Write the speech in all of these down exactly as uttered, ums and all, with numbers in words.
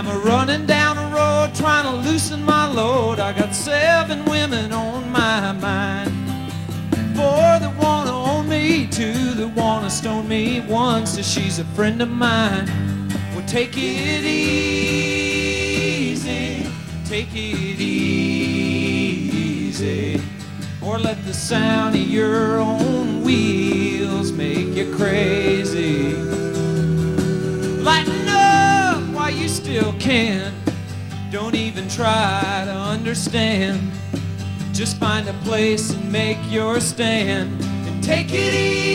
I'm a running down the road trying to loosen my load. I got seven women on my mind. Four that wanna own me, two that wanna stone me, one says she's a friend of mine. Well, take it easy, take it easy, or let the sound of your own wheels make you crazy. Lighten up while you still can. Don't even try to understand. Just find a place and make your stand and take it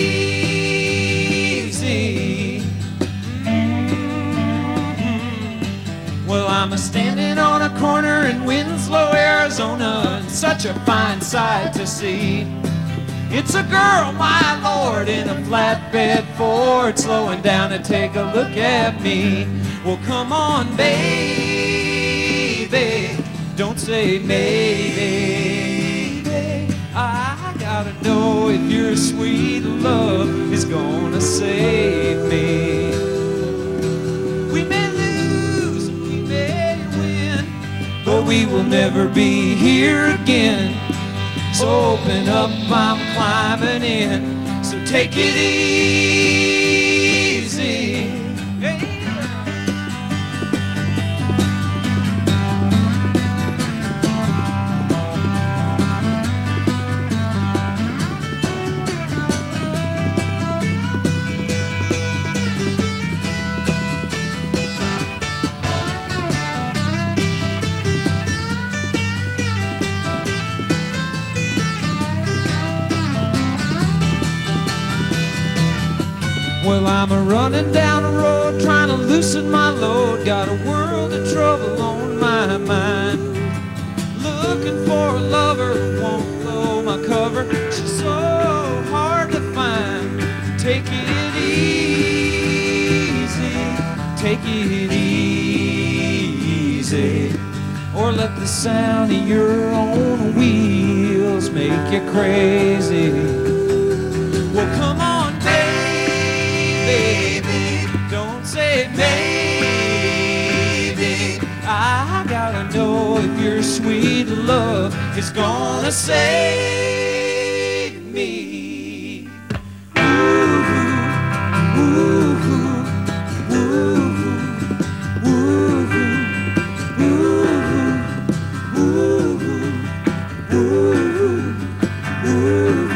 easy. Mm-hmm. Well, I'm a standing on a corner in Winslow, Arizona, and such a fine sight to see. It's a girl, my lord, in a flatbed Ford, slowing down to take a look at me. Well, come on, baby, don't say maybe. I gotta know if your sweet love is gonna save me. We may lose and we may win, but we will never be here again. So open up, I'm climbing in. So take it easy. Hey. Well, I'm a running down the road trying to loosen my load. Got a world of trouble on my mind. Looking for a lover who won't blow my cover. She's so hard to find. Take it easy, take it easy, or let the sound of your own wheels make you crazy. Well, come on, baby, don't say maybe. I gotta know if your sweet love is gonna save me. Ooh, ooh, ooh, ooh, ooh, ooh, ooh.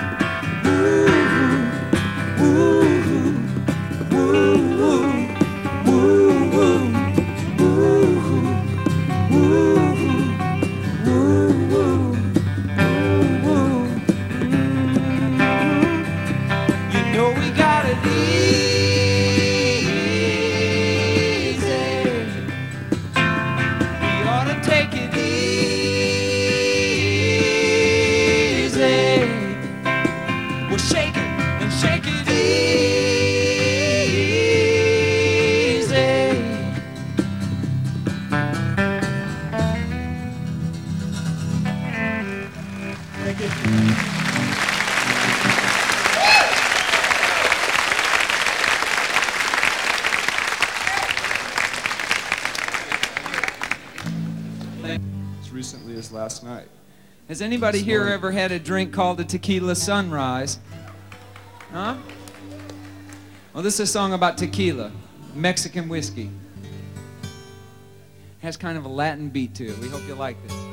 As recently as last night. Has anybody here ever had a drink called a tequila sunrise? Huh? Well, this is a song about tequila, Mexican whiskey. It has kind of a Latin beat to it. We hope you like this.